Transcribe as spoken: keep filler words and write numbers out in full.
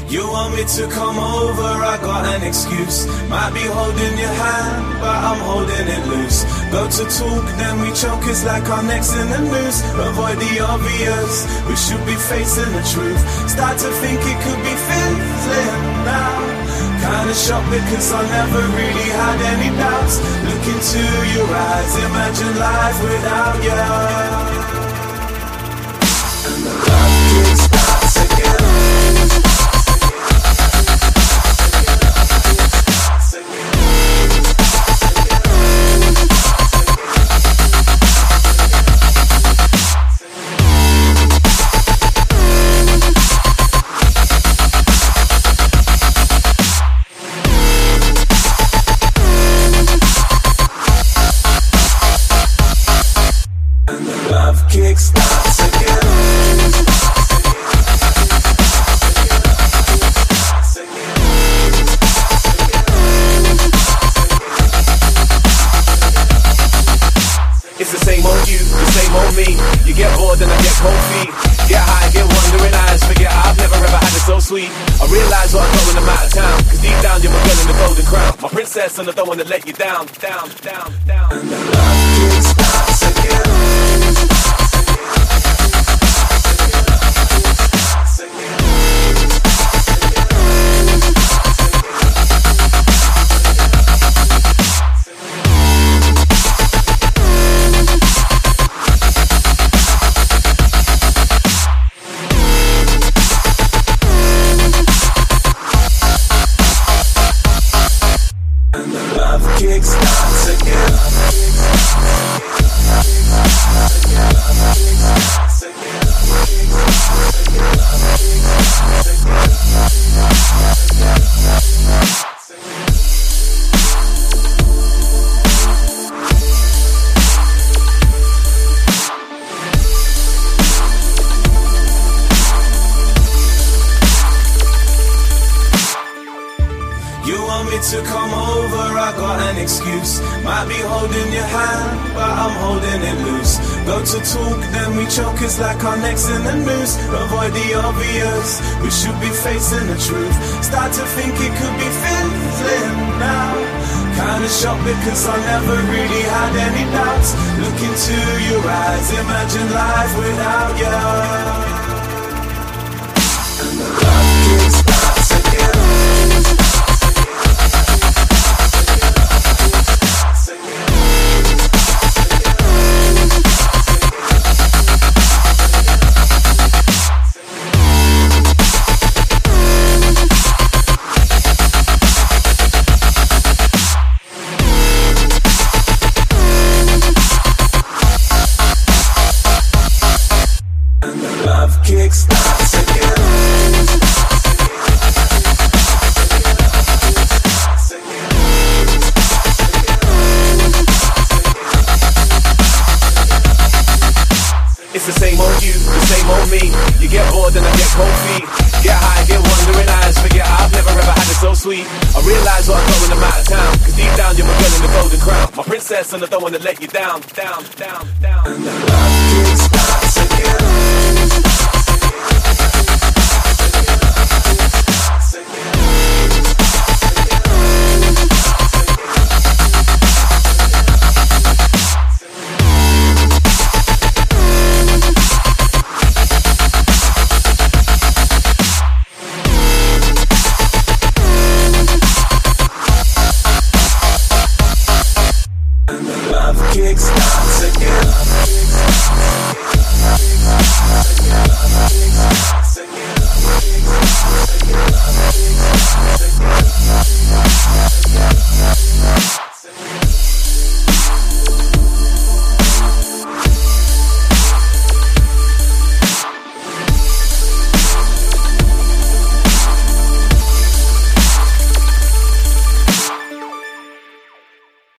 You want me to come over, I got an excuse. Might be holding your hand, but I'm holding it loose. Go to talk, then we choke, it's like our necks in the noose. Avoid the obvious, we should be facing the truth. Start to think it could be fizzling now. Kinda shocked because I never really had any doubts. Look into your eyes, imagine life without you. And the love kickstarts again. Kickstarts again. It's the same old you, the same old me. You get bored and I get cold feet. Get high, get wandering eyes. Forget I've never ever had it so sweet. I realize what I'm going, I'm out of town. Cause deep down you're my girl in the golden crown. My princess and I don't wanna let you down. Down, down, down. And the love kickstarts again. Kickstarts again. You want me to come over, I got an excuse. Might be holding your hand, but I'm holding it loose. Go to talk, then we choke, it's like our necks in the noose. Avoid the obvious, we should be facing the truth. Start to think it could be fizzling now. Kinda shocked because I never really had any doubts. Look into your eyes, imagine life without you. And the love kickstarts again. Kickstarts again. It's the same old you, the same old me. You get bored and I get cold feet. Get high, get wandering eyes. Forget I've never ever had it so sweet. I realize what I'm going, I'm out of town. Cause deep down you're my girl in the golden crown. My princess and I don't wanna let you down. Down, down, down. And the love kickstarts again.